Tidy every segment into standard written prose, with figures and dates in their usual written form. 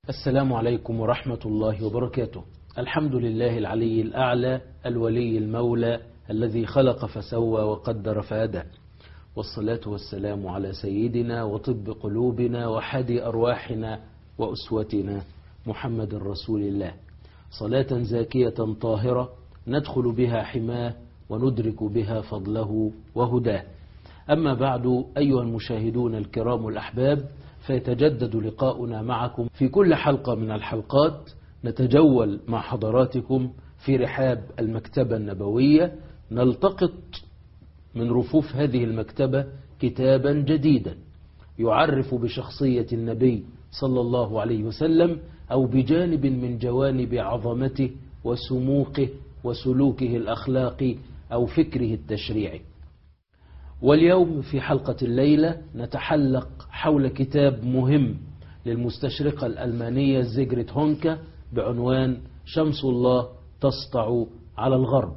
السلام عليكم ورحمة الله وبركاته. الحمد لله العلي الأعلى الولي المولى الذي خلق فسوى وقدر فهدى، والصلاة والسلام على سيدنا وطب قلوبنا وحادي أرواحنا وأسوتنا محمد رسول الله، صلاة زاكية طاهرة ندخل بها حماه وندرك بها فضله وهداه. أما بعد، أيها المشاهدون الكرام الأحباب، فيتجدد لقاؤنا معكم في كل حلقة من الحلقات. نتجول مع حضراتكم في رحاب المكتبة النبوية، نلتقط من رفوف هذه المكتبة كتابا جديدا يعرف بشخصية النبي صلى الله عليه وسلم، أو بجانب من جوانب عظمته وسموقه وسلوكه الأخلاقي أو فكره التشريعي. واليوم في حلقة الليلة نتحلق حول كتاب مهم للمستشرقة الألمانية زيغريت هونكا بعنوان شمس الله تسطع على الغرب.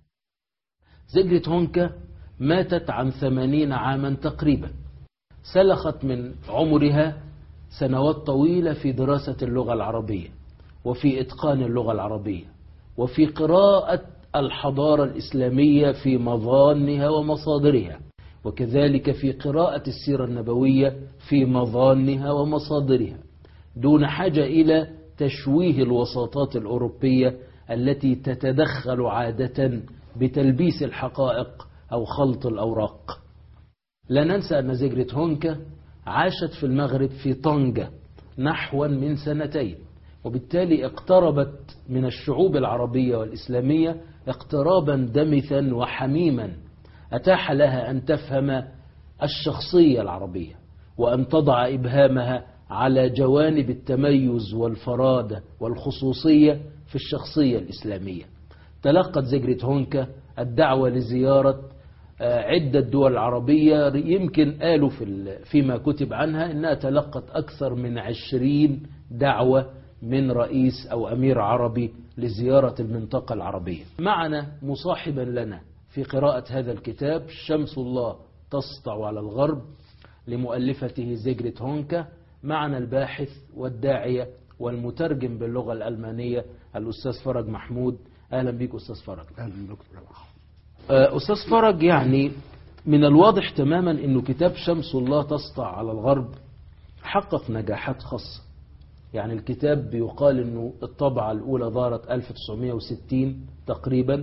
زيغريت هونكا ماتت عن 80 عاما تقريبا، سلخت من عمرها سنوات طويلة في دراسة اللغة العربية وفي إتقان اللغة العربية وفي قراءة الحضارة الإسلامية في مظانها ومصادرها، وكذلك في قراءة السيرة النبوية في مظانها ومصادرها، دون حاجة إلى تشويه الوساطات الأوروبية التي تتدخل عادة بتلبيس الحقائق أو خلط الأوراق. لا ننسى أن زيغريت هونكا عاشت في المغرب في طنجة نحو من 2 سنين، وبالتالي اقتربت من الشعوب العربية والإسلامية اقترابا دمثا وحميما أتاح لها أن تفهم الشخصية العربية وأن تضع إبهامها على جوانب التميز والفرادة والخصوصية في الشخصية الإسلامية. تلقت زيغريت هونكا الدعوة لزيارة عدة دول عربية، يمكن قالوا فيما كتب عنها أنها تلقت أكثر من 20 دعوة من رئيس أو أمير عربي لزيارة المنطقة العربية. معنا مصاحبا لنا في قراءة هذا الكتاب شمس الله تسطع على الغرب لمؤلفته زيغريت هونكا، معنا الباحث والداعية والمترجم باللغة الألمانية الأستاذ فرج محمود. أهلا بك أستاذ فرج. أهلا دكتور. أستاذ فرج، يعني من الواضح تماما أنه كتاب شمس الله تسطع على الغرب حقق نجاحات خاصة. يعني الكتاب بيقال أنه الطبعة الأولى ظهرت 1960 تقريبا.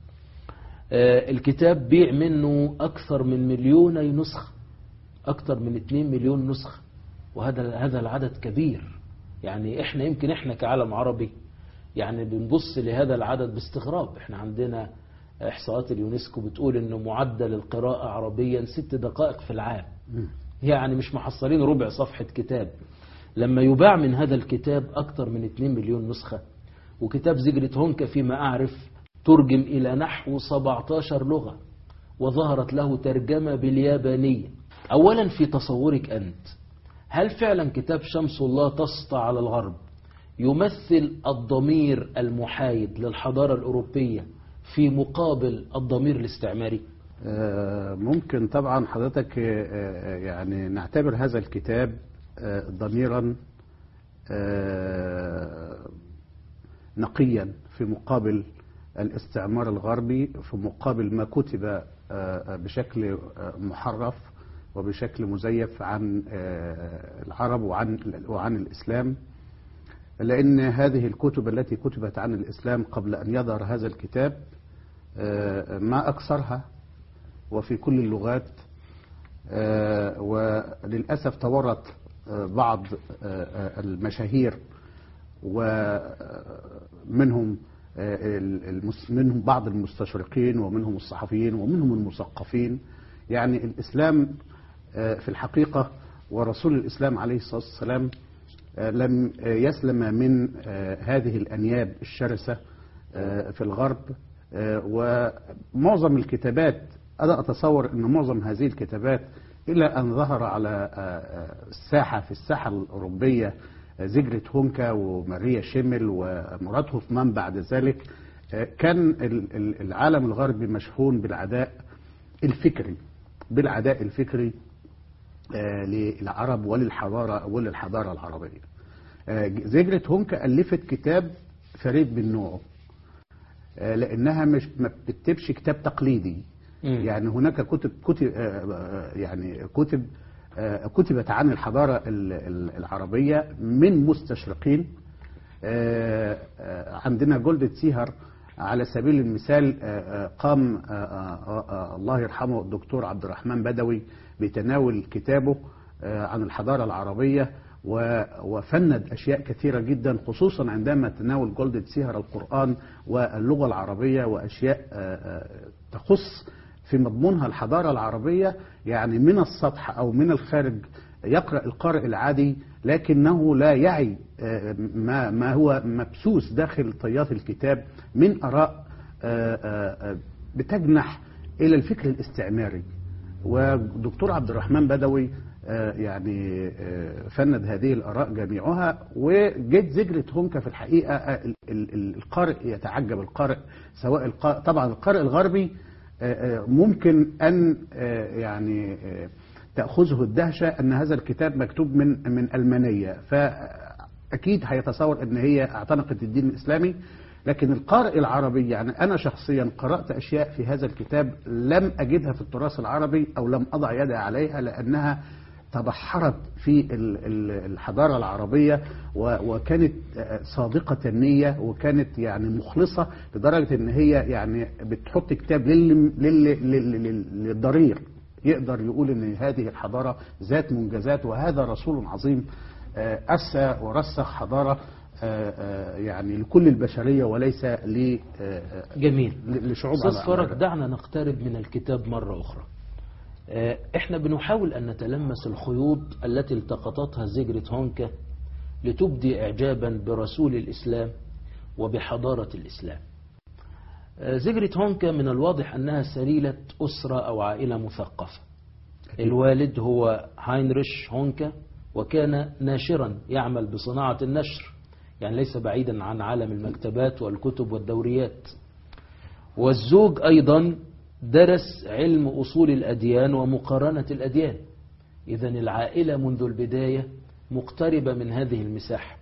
الكتاب بيع منه أكثر من 2,000,000 نسخة، أكثر من 2 مليون نسخة، وهذا العدد كبير. يعني إحنا كعالم عربي يعني بنبص لهذا العدد باستغراب. إحنا عندنا إحصاءات اليونسكو بتقول إنه معدل القراءة عربيا 6 دقائق في العام، يعني مش محصلين ربع صفحة كتاب. لما يباع من هذا الكتاب أكثر من 2 مليون نسخة، وكتاب زيغريت هونكا فيما أعرف ترجم إلى نحو 17 لغة، وظهرت له ترجمة باليابانية. أولا، في تصورك أنت، هل فعلا كتاب شمس الله تسطع على الغرب يمثل الضمير المحايد للحضارة الأوروبية في مقابل الضمير الاستعماري؟ ممكن طبعا حضرتك يعني نعتبر هذا الكتاب ضميرا نقيا في مقابل الاستعمار الغربي، في مقابل ما كتب بشكل محرف وبشكل مزيف عن العرب وعن الإسلام، لأن هذه الكتب التي كتبت عن الإسلام قبل أن يظهر هذا الكتاب ما أكثرها وفي كل اللغات، وللأسف تورط بعض المشاهير ومنهم بعض المستشرقين ومنهم الصحفيين ومنهم المثقفين. يعني الإسلام في الحقيقة ورسول الإسلام عليه الصلاة والسلام لم يسلم من هذه الأنياب الشرسة في الغرب. ومعظم الكتابات، أنا أتصور أن معظم هذه الكتابات إلى أن ظهر على في الساحة الأوروبية زيغريت هونكا وماريا شيمل ومورات هوفمان بعد ذلك، كان العالم الغربي مشحون بالعداء الفكري للعرب وللحضارة العربية. زجرة هونكا ألفت كتاب فريد من نوعه، لأنها مش ما بتكتبش كتاب تقليدي. يعني هناك كتبت عن الحضارة العربية من مستشرقين. عندنا جولدة سيهر على سبيل المثال، قام الله يرحمه الدكتور عبد الرحمن بدوي بتناول كتابه عن الحضارة العربية، وفند أشياء كثيرة جدا، خصوصا عندما تناول جولدة سيهر القرآن واللغة العربية وأشياء تخص في مضمونها الحضارة العربية، يعني من السطح أو من الخارج يقرأ القارئ العادي، لكنه لا يعي ما هو مبثوث داخل طيات الكتاب من آراء بتجنح إلى الفكر الاستعماري. ودكتور عبد الرحمن بدوي يعني فند هذه الآراء جميعها. وجد زجرة هونكا في الحقيقة القارئ يتعجب، القارئ سواء طبعا القارئ الغربي ممكن أن يعني تأخذه الدهشة أن هذا الكتاب مكتوب من ألمانية، فأكيد هيتصور أن هي اعتنقت الدين الإسلامي. لكن القارئ العربي، يعني أنا شخصيا قرأت أشياء في هذا الكتاب لم أجدها في التراث العربي أو لم أضع يدي عليها، لأنها تبحرت في الحضارة العربيية وكانت صادقة النية، وكانت يعني مخلصة لدرجة ان هي يعني بتحط كتاب للضرير يقدر يقول ان هذه الحضارة ذات منجزات، وهذا رسول عظيم أسى ورسخ حضارة يعني لكل البشرية وليس جميل لشعوب. أستاذ فرج، دعنا نقترب من الكتاب مرة أخرى. احنا بنحاول أن نتلمس الخيوط التي التقطتها زجرة هونكا لتبدي إعجابا برسول الإسلام وبحضارة الإسلام. زجرة هونكا من الواضح أنها سليلة أسرة أو عائلة مثقفة. الوالد هو هاينريش هونكا، وكان ناشرا يعمل بصناعة النشر، يعني ليس بعيدا عن عالم المكتبات والكتب والدوريات. والزوج أيضا درس علم أصول الأديان ومقارنة الأديان. إذن العائلة منذ البداية مقتربة من هذه المساحة.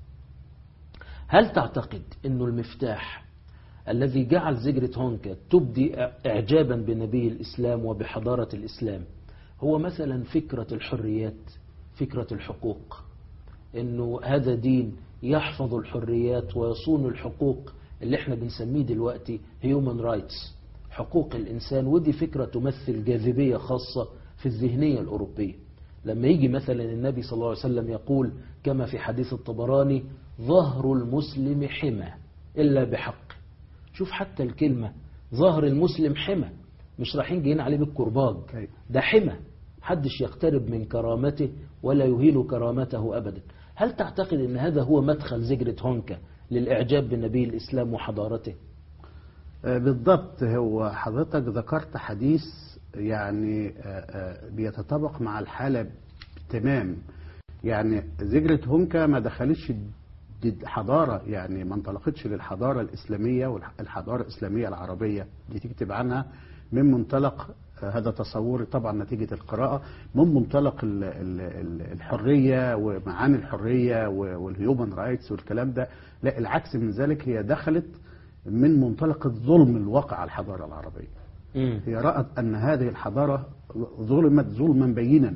هل تعتقد أن المفتاح الذي جعل زجرة هونكا تبدي إعجابا بنبي الإسلام وبحضارة الإسلام هو مثلا فكرة الحريات، فكرة الحقوق، أنه هذا دين يحفظ الحريات ويصون الحقوق اللي احنا بنسميه دلوقتي human rights، حقوق الإنسان؟ ودي فكرة تمثل جاذبية خاصة في الذهنية الأوروبية. لما يجي مثلا النبي صلى الله عليه وسلم يقول كما في حديث الطبراني: ظهر المسلم حمى إلا بحق. شوف حتى الكلمة ظهر المسلم حمى، مش رايحين جايين عليه بالكرباج، ده حمى، محدش يقترب من كرامته ولا يهين كرامته أبدا. هل تعتقد أن هذا هو مدخل زجرة هونكا للإعجاب بنبي الإسلام وحضارته؟ بالضبط. هو حضرتك ذكرت حديث يعني بيتطابق مع الحالة تمام. يعني زجرة هونكا ما دخلتش حضارة، يعني ما انطلقتش للحضارة الإسلامية والحضارة الإسلامية العربية دي تكتب عنها من منطلق هذا تصوري طبعا نتيجة القراءة، من منطلق الحرية ومعاني الحرية والهيومن رايتس والكلام ده. لا، العكس من ذلك، هي دخلت من منطلق الظلم الواقع على الحضارة العربية. هي رأت أن هذه الحضارة ظلمت ظلما بينا،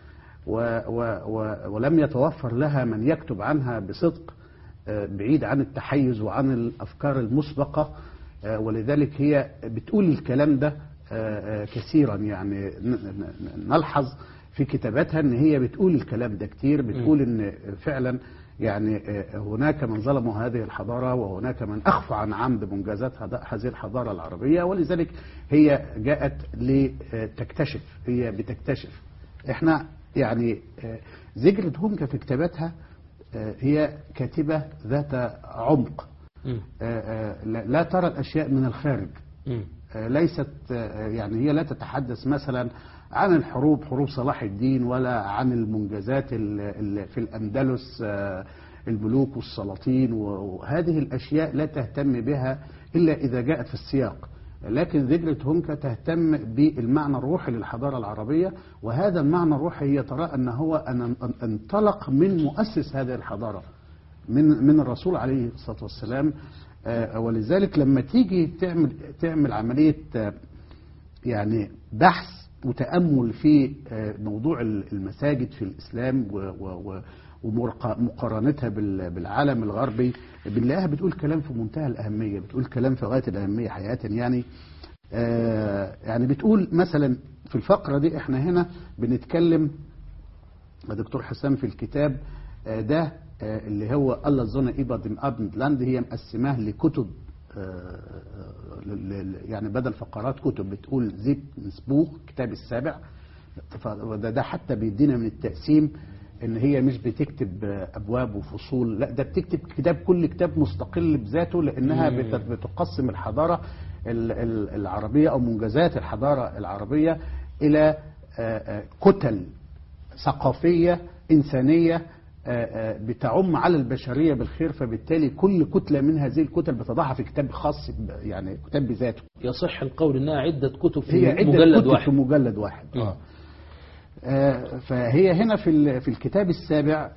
ولم يتوفر لها من يكتب عنها بصدق بعيد عن التحيز وعن الأفكار المسبقة. ولذلك هي بتقول الكلام ده كثيرا، يعني نلحظ في كتاباتها ان هي بتقول الكلام ده كتير، بتقول ان فعلا يعني هناك من ظلموا هذه الحضارة وهناك من أخفى عن عمد منجزات هذه الحضارة العربية. ولذلك هي جاءت لتكتشف، هي بتكتشف. احنا يعني زجرة هونكا في كتاباتها هي كاتبة ذات عمق، لا ترى الأشياء من الخارج. ليست يعني هي لا تتحدث مثلا عن الحروب، حروب صلاح الدين، ولا عن المنجزات في الأندلس، الملوك والسلاطين، وهذه الأشياء لا تهتم بها إلا إذا جاءت في السياق. لكن زجرة هونكا تهتم بالمعنى الروحي للحضارة العربية، وهذا المعنى الروحي هي ترى أنه هو أن انطلق من مؤسس هذه الحضارة من الرسول عليه الصلاة والسلام. ولذلك لما تيجي تعمل عملية يعني بحث وتأمل في موضوع المساجد في الإسلام ومقارنتها بالعالم الغربي، بنلاقيها بتقول كلام في منتهى الأهمية، بتقول كلام في غاية الأهمية حقيقة. يعني بتقول مثلا في الفقرة دي احنا هنا بنتكلم يا دكتور حسام في الكتاب ده اللي هو الله زونا إيبادم أبندلاند، هي مقسماه لكتب يعني بدل فقرات كتب، بتقول زيب مسبوق كتاب السابع. ده حتى بيدينا من التقسيم ان هي مش بتكتب ابواب وفصول، لا ده بتكتب كتاب، كل كتاب مستقل بذاته، لانها بتقسم الحضارة العربية او منجزات الحضارة العربية الى كتل ثقافية إنسانية بتعم على البشرية بالخير، فبالتالي كل كتلة من هذه الكتل بتضعها في كتاب خاص، يعني كتاب بذاته. يصح القول انها عدة كتب في هي عدة مجلد كتب واحد. في مجلد واحد. فهي هنا في الكتاب السابع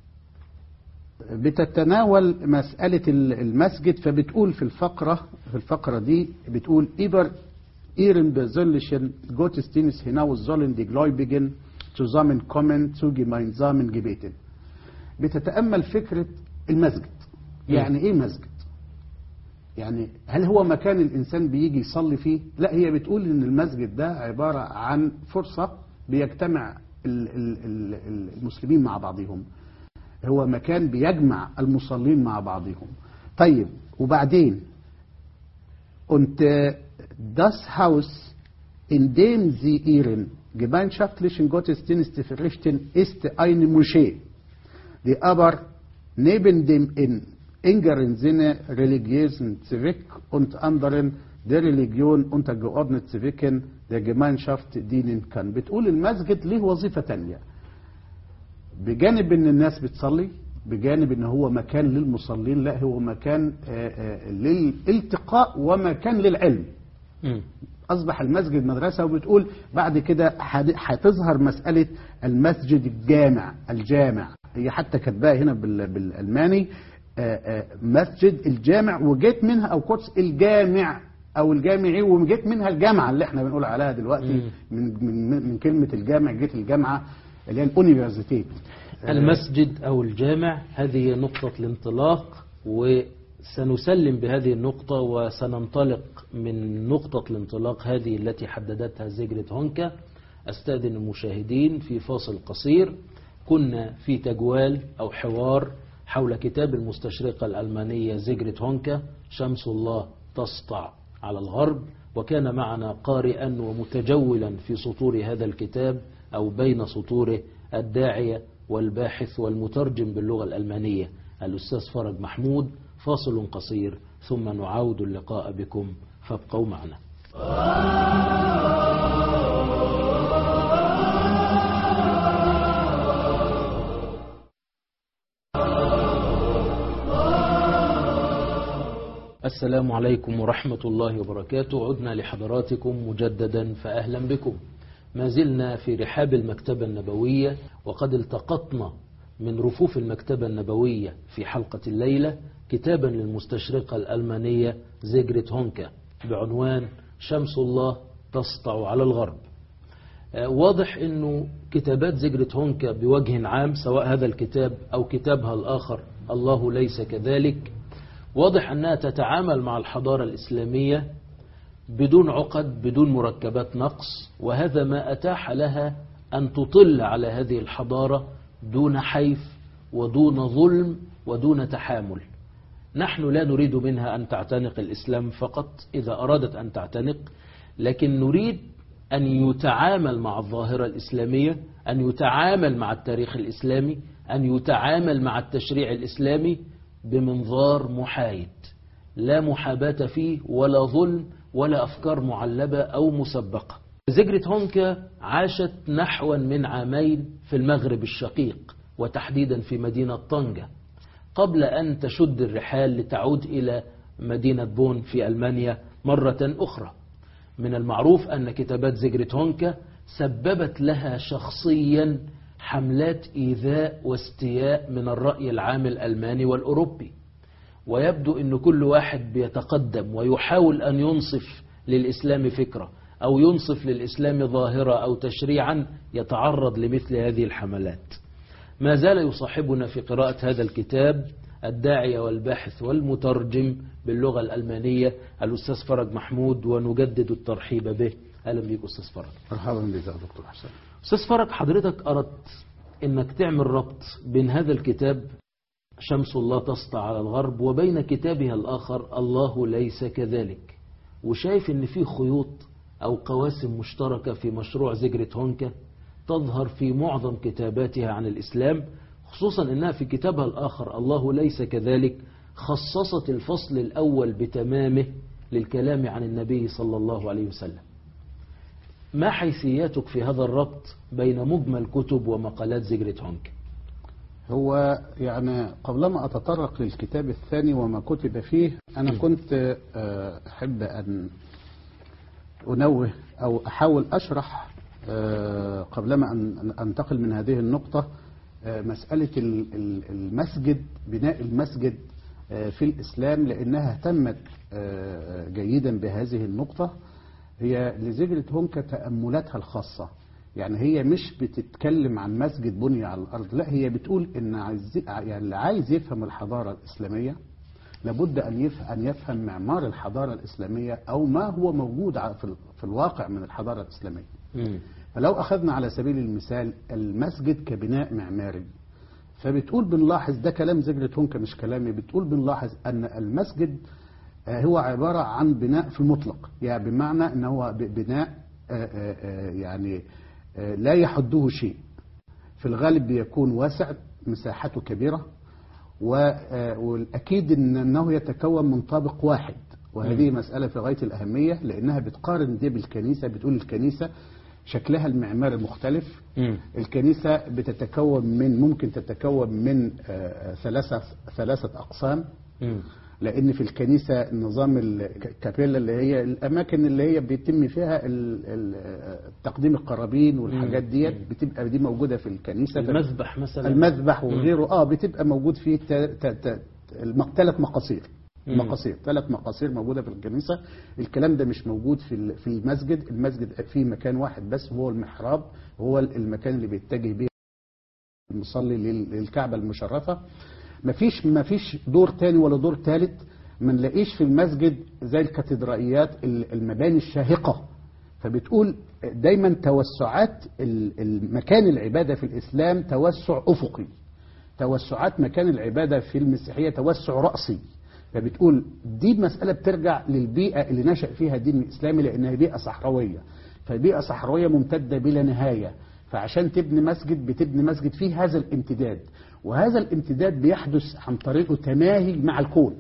بتتناول مسألة المسجد، فبتقول في الفقرة دي بتقول ihren persönlichen Gottesdienst hinaus sollen die Gläubigen zusammenkommen zu gemeinsamen Gebeten. بتتأمل فكرة المسجد. يعني ايه مسجد؟ يعني هل هو مكان الإنسان بيجي يصلي فيه؟ لا، هي بتقول ان المسجد ده عبارة عن فرصة بيجتمع المسلمين مع بعضهم، هو مكان بيجمع المصلين مع بعضهم. طيب وبعدين und das Haus, in dem sie ihren gemeinschaftlichen Gottesdienst verrichten, ist eine Moschee, die aber neben dem in engeren Sinne religiösen Zweck und anderen der Religion untergeordneten Zwecken der Gemeinschaft dienen kann. بتقول المسجد له وظيفة تانية، بجانب ان الناس بتصلي، بجانب ان هو مكان للمصلين، لا هو مكان للالتقاء ومكان للعلم. أصبح المسجد مدرسة. وبتقول بعد كده هتظهر مسألة المسجد الجامع، هي حتى كاتباها هنا بالألماني مسجد الجامع، وجيت منها أو قدس الجامع أو الجامعي، وجيت منها الجامعة اللي احنا بنقول عليها دلوقتي من كلمة الجامع جيت الجامعة اللي هي الأونيفرسيتي. المسجد أو الجامع هذه نقطة الانطلاق، وسنسلم بهذه النقطة وسننطلق من نقطة الانطلاق هذه التي حددتها زيجرت هونكا. أستأذن المشاهدين في فاصل قصير. كنا في تجوال أو حوار حول كتاب المستشرقة الألمانية زيجرت هونكا شمس الله تسطع على الغرب، وكان معنا قارئا ومتجولا في سطور هذا الكتاب أو بين سطوره الداعية والباحث والمترجم باللغة الألمانية الأستاذ فرج محمود. فاصل قصير ثم نعود اللقاء بكم، فابقوا معنا. السلام عليكم ورحمة الله وبركاته. عدنا لحضراتكم مجددا، فأهلا بكم. ما زلنا في رحاب المكتبة النبوية، وقد التقطنا من رفوف المكتبة النبوية في حلقة الليلة كتابا للمستشرقة الألمانية زيجرت هونكا بعنوان شمس الله تسطع على الغرب. واضح أنه كتابات زيجرت هونكا بوجه عام، سواء هذا الكتاب أو كتابها الآخر الله ليس كذلك، واضح أنها تتعامل مع الحضارة الإسلامية بدون عقد، بدون مركبات نقص، وهذا ما أتاح لها أن تطل على هذه الحضارة دون حيف ودون ظلم ودون تحامل. نحن لا نريد منها أن تعتنق الإسلام فقط إذا أرادت أن تعتنق، لكن نريد أن يتعامل مع الظاهرة الإسلامية، أن يتعامل مع التاريخ الإسلامي، أن يتعامل مع التشريع الإسلامي بمنظار محايد، لا محاباة فيه ولا ظلم ولا أفكار معلبة أو مسبقة. زيجرت هونكا عاشت نحو من عامين في المغرب الشقيق، وتحديدا في مدينة طنجة، قبل أن تشد الرحال لتعود إلى مدينة بون في ألمانيا مرة أخرى. من المعروف أن كتابات زيجرت هونكا سببت لها شخصيا حملات إيذاء واستياء من الرأي العام الألماني والأوروبي، ويبدو أن كل واحد بيتقدم ويحاول أن ينصف للإسلام فكرة أو ينصف للإسلام ظاهرة أو تشريعا يتعرض لمثل هذه الحملات. ما زال يصاحبنا في قراءة هذا الكتاب الداعية والباحث والمترجم باللغة الألمانية الأستاذ فرج محمود، ونجدد الترحيب به. أهلا بك أستاذ فرج. مرحبا بك يا دكتور حسن. أستاذ فرج، حضرتك أردت أنك تعمل ربط بين هذا الكتاب شمس الله تسطع على الغرب وبين كتابها الآخر الله ليس كذلك، وشايف أن في خيوط أو قواسم مشتركة في مشروع زيجرت هونكا تظهر في معظم كتاباتها عن الإسلام، خصوصا أنها في كتابها الآخر الله ليس كذلك خصصت الفصل الأول بتمامه للكلام عن النبي صلى الله عليه وسلم. ما حيثياتك في هذا الربط بين مجمل كتب ومقالات زيجرت هونكا؟ هو يعني قبلما أتطرق للكتاب الثاني وما كتب فيه، أنا كنت أحب أن أنوه أو أحاول أشرح قبلما أن أنتقل من هذه النقطة مسألة المسجد، بناء المسجد في الإسلام، لأنها اهتمت جيدا بهذه النقطة. هي لزيجرت هونكا تأملاتها الخاصة، يعني هي مش بتتكلم عن مسجد بني على الأرض، لا، هي بتقول إن يعني اللي عايز يفهم الحضارة الإسلامية لابد أن يفهم معمار الحضارة الإسلامية أو ما هو موجود في الواقع من الحضارة الإسلامية. فلو أخذنا على سبيل المثال المسجد كبناء معماري، فبتقول بنلاحظ، ده كلام زيجرت هونكا مش كلامي، بتقول بنلاحظ أن المسجد هو عبارة عن بناء في المطلق، يعني بمعنى أنه هو بناء يعني لا يحده شيء، في الغالب بيكون واسع، مساحته كبيرة، والأكيد أنه يتكون من طابق واحد، وهذه مسألة في غاية الأهمية، لأنها بتقارن دي بالكنيسة، بتقول الكنيسة شكلها المعماري مختلف. الكنيسة ممكن تتكون من ثلاثة أقسام، لأن في الكنيسة نظام الكابيلا اللي هي الأماكن اللي هي بيتم فيها تقديم القرابين والحاجات ديت، بتبقى دي موجودة في الكنيسة. المذبح مثلا، المذبح وغيره بتبقى موجود فيه ثلاث مقاصير موجودة في الكنيسة. الكلام ده مش موجود في المسجد. المسجد فيه مكان واحد بس، هو المحراب، هو المكان اللي بيتجه به المصلي للكعبة المشرفة. مفيش دور تاني ولا دور تالت. ما نلاقيش في المسجد زي الكاتدرائيات المباني الشاهقة. فبتقول دايما توسعات المكان العبادة في الإسلام توسع أفقي، توسعات مكان العبادة في المسيحية توسع رأسي. فبتقول دي مسألة بترجع للبيئة اللي نشأ فيها الدين الإسلامي، لأنها بيئة صحراوية، فبيئة صحراوية ممتدة بلا نهاية. فعشان تبني مسجد بتبني مسجد فيه هذا الامتداد، وهذا الامتداد بيحدث عن طريقه تماهي مع الكون.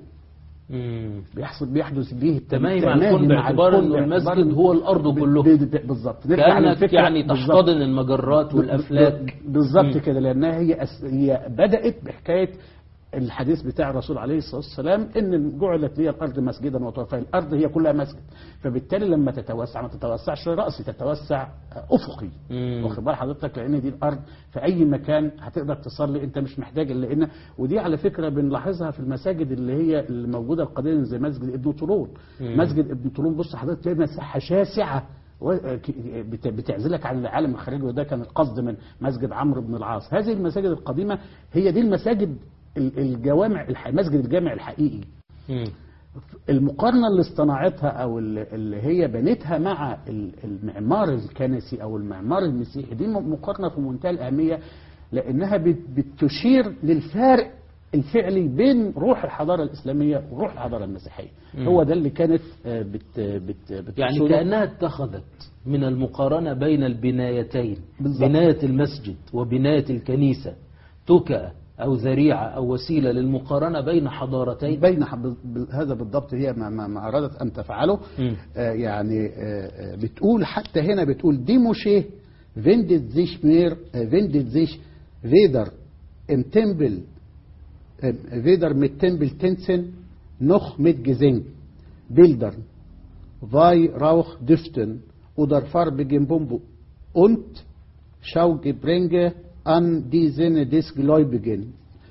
بيحدث به تماهي مع الكون، باعتبار ان المسجد هو الارض كله بالظبط. كأنك يعني تحتضن المجرات والافلاك بالظبط كده، لانها هي بدأت بحكاية الحديث بتاع الرسول عليه الصلاة والسلام ان جعلت لي الارض مسجدا وطهورا. الارض هي كلها مسجد، فبالتالي لما تتوسع ما تتوسعش رأسي، تتوسع افقي. واخد بال حضرتك؟ لان دي الارض في اي مكان هتقدر تصلي، انت مش محتاج الا ودي على فكرة بنلاحظها في المساجد اللي هي الموجودة القديمة زي مسجد ابن طولون. مسجد ابن طولون بص حضرتك تلاقي مساحة شاسعة بتعزلك عن العالم الخارجي، وده كان القصد من مسجد عمرو بن العاص. هذه المساجد القديمة هي دي المساجد الجوامع، مسجد الجامع الحقيقي. المقارنة اللي اصطنعتها أو اللي هي بنتها مع المعمار الكنسي أو المعمار المسيحي، دي مقارنة في منتهى الأهمية، لأنها بتشير للفارق الفعلي بين روح الحضارة الإسلامية وروح الحضارة المسيحية. هو ده اللي كانت يعني كأنها اتخذت من المقارنة بين البنايتين، بالزبط. بناية المسجد وبناية الكنيسة تكأ أو ذريعة أو وسيلة للمقارنة بين حضارتين. هذا بالضبط هي ما أرادت أن تفعله. يعني بتقول حتى هنا، بتقول دي موشيه wendet sich weder im Tempel weder mit Tempeltänzen noch mit Gesang, Bildern, Weihrauchdüften oder farbigen Bomben und Schaugebränge an diesen des Gläubigen.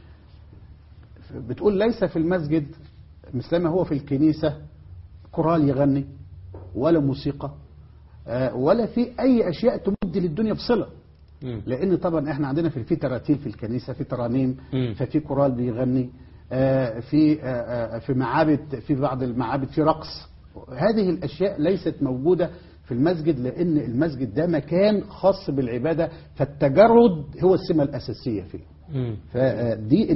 بتقول ليس في المسجد مثلما هو في الكنيسة كورال يغني ولا موسيقى ولا في أي أشياء تمد للدنيا بصلة. لأن طبعا احنا عندنا في تراتيل في الكنيسة، في ترانيم، ففي كورال بيغني، في معابد، في بعض المعابد في رقص. هذه الأشياء ليست موجودة في المسجد، لأن المسجد ده مكان خاص بالعبادة، فالتجرد هو السمة الأساسية فيه. فدي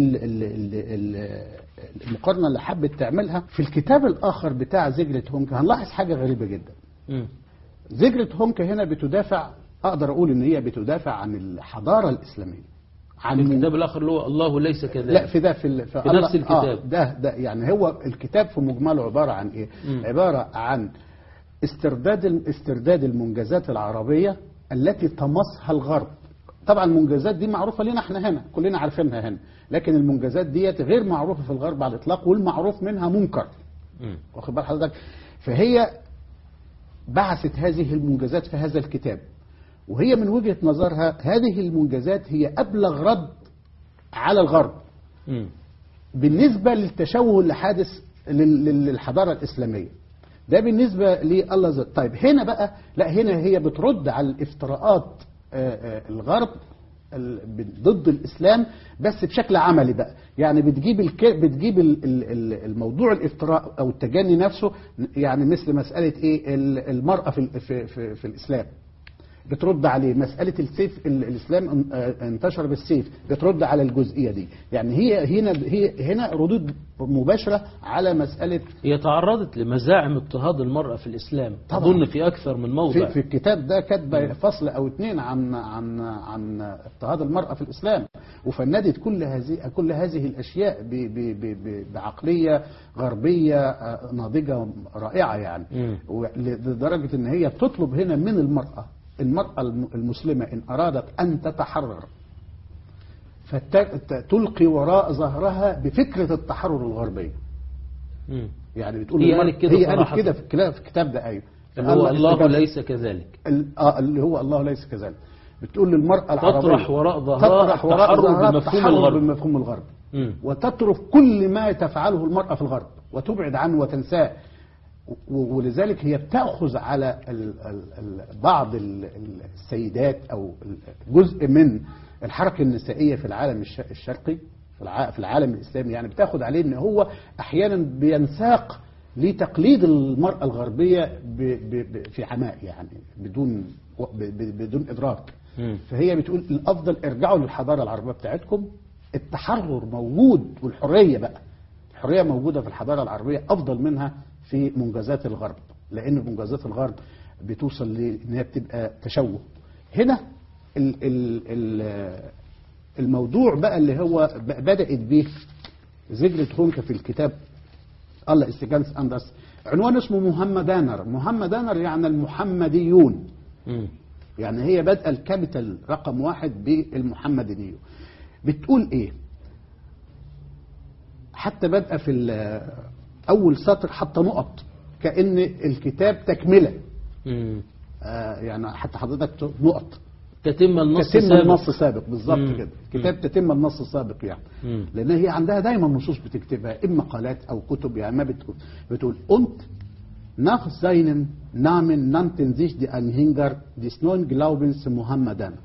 المقارنة اللي حبت تعملها. في الكتاب الآخر بتاع زيجرت هونكا هنلاحظ حاجة غريبة جدا. زيجرت هونكا هنا بتدافع، أقدر أقول إن هي بتدافع عن الحضارة الإسلامية. عن الكتاب الآخر اللي هو الله ليس كذلك. لا، في ده في نفس الكتاب. ده يعني هو الكتاب في مجمله عبارة عن إيه؟ عبارة عن استرداد المنجزات العربية التي طمسها الغرب. طبعا المنجزات دي معروفة لنا احنا هنا، كلنا عارفينها هنا، لكن المنجزات ديت غير معروفة في الغرب على الإطلاق، والمعروف منها منكر. واخد بال حضرتك؟ فهي بعثت هذه المنجزات في هذا الكتاب، وهي من وجهة نظرها هذه المنجزات هي أبلغ رد على الغرب بالنسبة للتشوه اللي حادث للحضارة الإسلامية. ده بالنسبة لله ذات. طيب هنا بقى لا، هنا هي بترد على الافتراءات الغرب ضد الإسلام، بس بشكل عملي بقى. يعني بتجيب الموضوع الافتراء أو التجني نفسه، يعني مثل مسألة إيه المرأة في الإسلام، بترد عليه. مسألة السيف، الإسلام انتشر بالسيف، بترد على الجزئية دي. يعني هي هنا ردود مباشرة على مسألة. هي تعرضت لمزاعم اضطهاد المرأة في الإسلام، أظن في أكثر من موضع. في الكتاب ده كاتبه فصل أو اتنين عن اضطهاد المرأة في الإسلام، وفندت كل هذه الأشياء بعقلية غربية ناضجة رائعة يعني. لدرجة إن هي بتطلب هنا من المرأة المسلمة إن أرادت أن تتحرر فتلقي وراء ظهرها بفكرة التحرر الغربية. يعني بتقول هي قالت كده في الكتاب ده. أيوه، اللي هو الله ليس كذلك. اللي هو الله ليس كذلك. بتقول للمرأة العربية تطرح وراء ظهرها التحرر بمفهوم الغرب، وتترك كل ما تفعله المرأة في الغرب وتبعد عنه وتنساه. ولذلك هي بتأخذ على بعض السيدات أو جزء من الحركة النسائية في العالم الشرقي، في العالم الإسلامي، يعني بتأخذ عليه أنه هو أحيانا بينساق لتقليد المرأة الغربية في عماء، يعني بدون إدراك. فهي بتقول الأفضل ارجعوا للحضارة العربية بتاعتكم، التحرر موجود، والحرية بقى، الحرية موجودة في الحضارة العربية أفضل منها في منجزات الغرب، لأن منجزات الغرب بتوصل لأنها بتبقى تشوه. هنا الموضوع بقى اللي هو بدأت به زيجرت هونكا في الكتاب الله استيغانس أندرس، عنوان اسمه محمدانر يعني المحمديون. يعني هي بدأ الكابيتال رقم 1 بالمحمديون. بتقول ايه؟ حتى بدأ في أول سطر حتى نقط كأن الكتاب تكملة. يعني حتى حضرتك نقط تتم النص سابق بالظبط كده. الكتاب تتم النص سابق يعني. لأن هي عندها دايما نصوص بتكتبها، إما مقالات أو كتب. يعني ما بتقول und nach seinen Namen nannten sich die Anhänger des neuen Glaubens Muhammadan.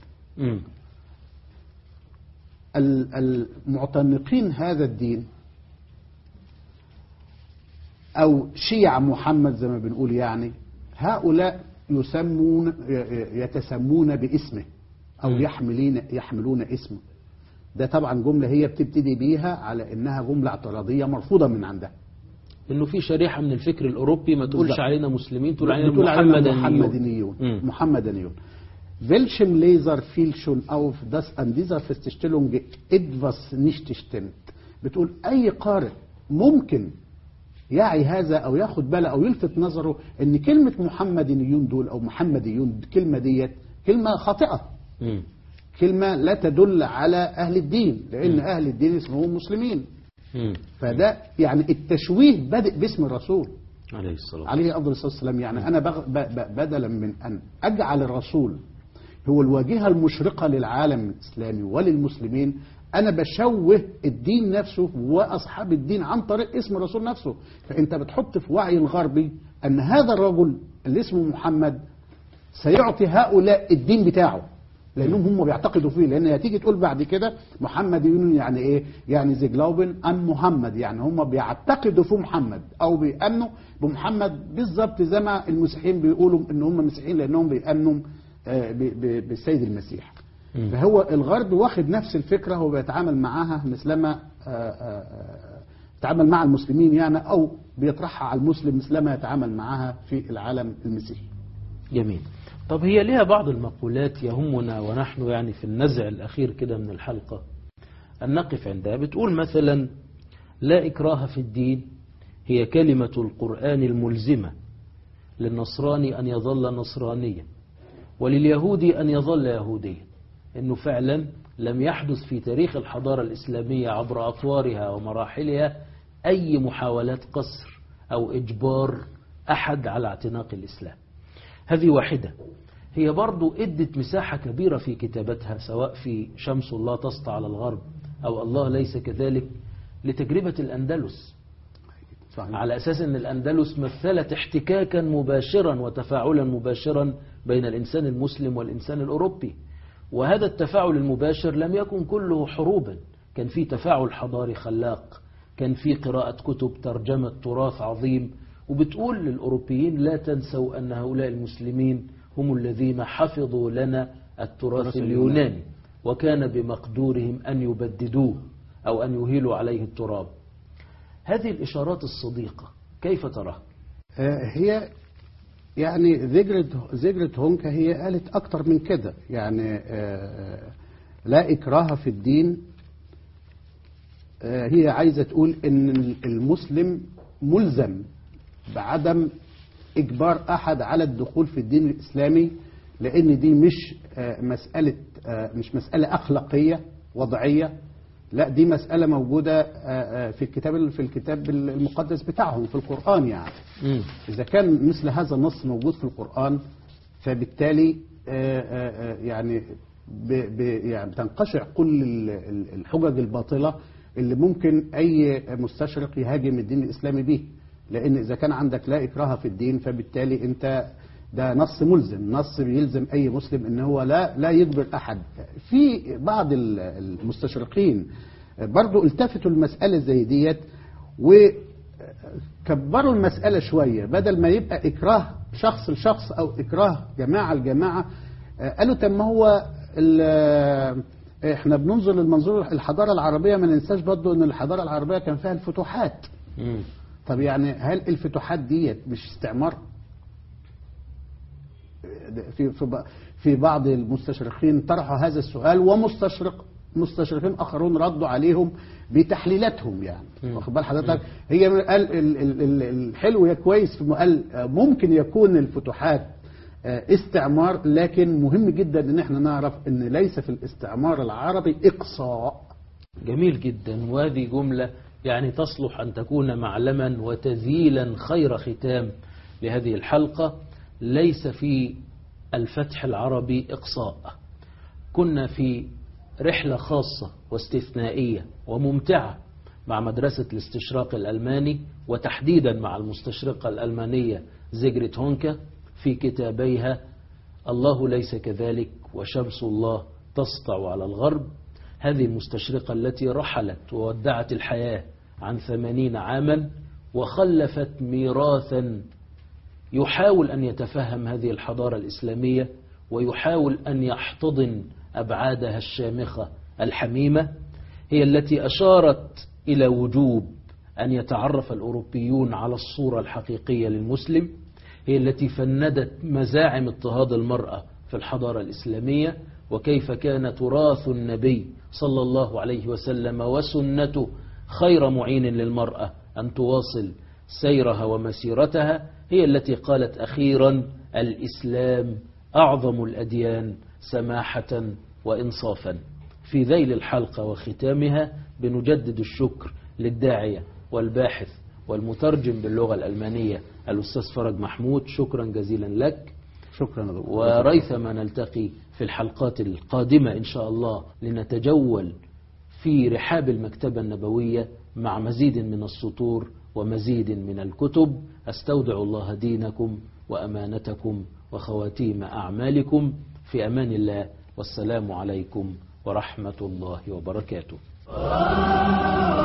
المعتنقين هذا الدين أو شيع محمد زي ما بنقول، يعني هؤلاء يتسمون باسمه أو يحملون اسمه. ده طبعا جملة هي بتبتدي بيها على إنها جملة اعتراضية مرفوضة من عندها، إنه في شريحة من الفكر الأوروبي ما تقولش علينا مسلمين، تقول علينا محمدانيون. Welchem Leser fiel schon auf, dass an dieser Feststellung etwas nicht stimmt. بتقول أي قارئ ممكن يعي هذا أو ياخد باله أو يلفت نظره إن كلمة محمديون دول أو محمديون الكلمة ديت كلمة خاطئة. كلمة لا تدل على أهل الدين، لأن أهل الدين اسمهم مسلمين. فده يعني التشويه بدأ باسم الرسول عليه أفضل الصلاة والسلام. يعني أنا بدلا من أن أجعل الرسول هو الواجهة المشرقة للعالم الإسلامي وللمسلمين، أنا بشوه الدين نفسه وأصحاب الدين عن طريق اسم الرسول نفسه. فأنت بتحط في وعي الغربي أن هذا الرجل اللي اسمه محمد سيعطي هؤلاء الدين بتاعه، لأنهم هم بيعتقدوا فيه. لأن هتيجي تقول بعد كده محمد يعني إيه؟ يعني زي جلاوبن أن محمد، يعني هم بيعتقدوا في محمد أو بيأمنوا بمحمد بالظبط زي ما المسيحيين بيقولوا إن هم مسيحيين لأنهم بيأمنوا بالسيد المسيح. فهو الغرب واخد نفس الفكرة وبيتعامل معاها مثلما يتعامل مع المسلمين يعني، أو بيطرحها على المسلم مثلما يتعامل معاها في العالم المسيحي. جميل. طب هي لها بعض المقولات يهمنا ونحن يعني في النزع الأخير كده من الحلقة أن نقف عندها. بتقول مثلا: لا إكراه في الدين هي كلمة القرآن الملزمة للنصراني أن يظل نصرانيا ولليهودي أن يظل يهوديا. إنه فعلا لم يحدث في تاريخ الحضارة الإسلامية عبر أطوارها ومراحلها أي محاولات قصر أو إجبار أحد على اعتناق الإسلام. هذه واحدة. هي برضو ادت مساحة كبيرة في كتابتها، سواء في شمس الله تسطع على الغرب أو الله ليس كذلك، لتجربة الأندلس. صحيح. على أساس أن الأندلس مثلت احتكاكا مباشرا وتفاعلا مباشرا بين الإنسان المسلم والإنسان الأوروبي. وهذا التفاعل المباشر لم يكن كله حروبا، كان في تفاعل حضاري خلاق، كان في قراءة كتب، ترجمة تراث عظيم. وبتقول للأوروبيين: لا تنسوا أن هؤلاء المسلمين هم الذين حفظوا لنا التراث اليوناني، وكان بمقدورهم أن يبددوه أو أن يهيلوا عليه التراب. هذه الإشارات الصديقة كيف تراها؟ هي يعني زيجرت هونكا هي قالت أكتر من كده. يعني لا إكراه في الدين، هي عايزة تقول إن المسلم ملزم بعدم إجبار أحد على الدخول في الدين الإسلامي، لأن دي مش مسألة أخلاقية وضعية، لا دي مسألة موجودة في الكتاب المقدس بتاعهم في القرآن. يعني إذا كان مثل هذا النص موجود في القرآن فبالتالي يعني تنقشع كل الحجج الباطلة اللي ممكن أي مستشرق يهاجم الدين الإسلامي به. لأن إذا كان عندك لا إكراه في الدين فبالتالي أنت ده نص ملزم، نص بيلزم أي مسلم إن هو لا يجبر أحد. في بعض المستشرقين برضو التفتوا المسألة زي ديت وكبروا المسألة شوية، بدل ما يبقى إكراه شخص لشخص أو إكراه جماعة لجماعة، قالوا طب ما هو احنا بننظر للمنظور الحضارة العربية، ما ننساش برضو ان الحضارة العربية كان فيها الفتوحات. طب يعني هل الفتوحات ديت مش استعمار؟ في بعض المستشرقين طرحوا هذا السؤال، ومستشرقين اخرون ردوا عليهم بتحليلاتهم. يعني واخد بال حضرتك؟ هي قال الحلو يا كويس في قال ممكن يكون الفتوحات استعمار، لكن مهم جدا ان احنا نعرف ان ليس في الاستعمار العربي اقصاء. جميل جدا. وهذه جملة يعني تصلح أن تكون معلما وتذيلا خير ختام لهذه الحلقة. ليس في الفتح العربي إقصاء. كنا في رحلة خاصة واستثنائية وممتعة مع مدرسة الاستشراق الألماني، وتحديدا مع المستشرقة الألمانية زيجرت هونكا في كتابيها الله ليس كذلك وشمس الله تسطع على الغرب. هذه المستشرقة التي رحلت وودعت الحياة عن 80 عاما وخلفت ميراثا يحاول أن يتفهم هذه الحضارة الإسلامية ويحاول أن يحتضن أبعادها الشامخة الحميمة. هي التي أشارت إلى وجوب أن يتعرف الأوروبيون على الصورة الحقيقية للمسلم. هي التي فندت مزاعم اضطهاد المرأة في الحضارة الإسلامية، وكيف كان تراث النبي صلى الله عليه وسلم وسنته خير معين للمرأة أن تواصل سيرها ومسيرتها. هي التي قالت أخيرا: الإسلام أعظم الأديان سماحة وإنصافا. في ذيل الحلقة وختامها بنجدد الشكر للداعية والباحث والمترجم باللغة الألمانية الأستاذ فرج محمود. شكرا جزيلا لك. شكرا يا دكتور. وريثما نلتقي في الحلقات القادمة إن شاء الله لنتجول في رحاب المكتبة النبوية مع مزيد من السطور ومزيد من الكتب. أستودع الله دينكم وأمانتكم وخواتيم أعمالكم في أمان الله، والسلام عليكم ورحمة الله وبركاته.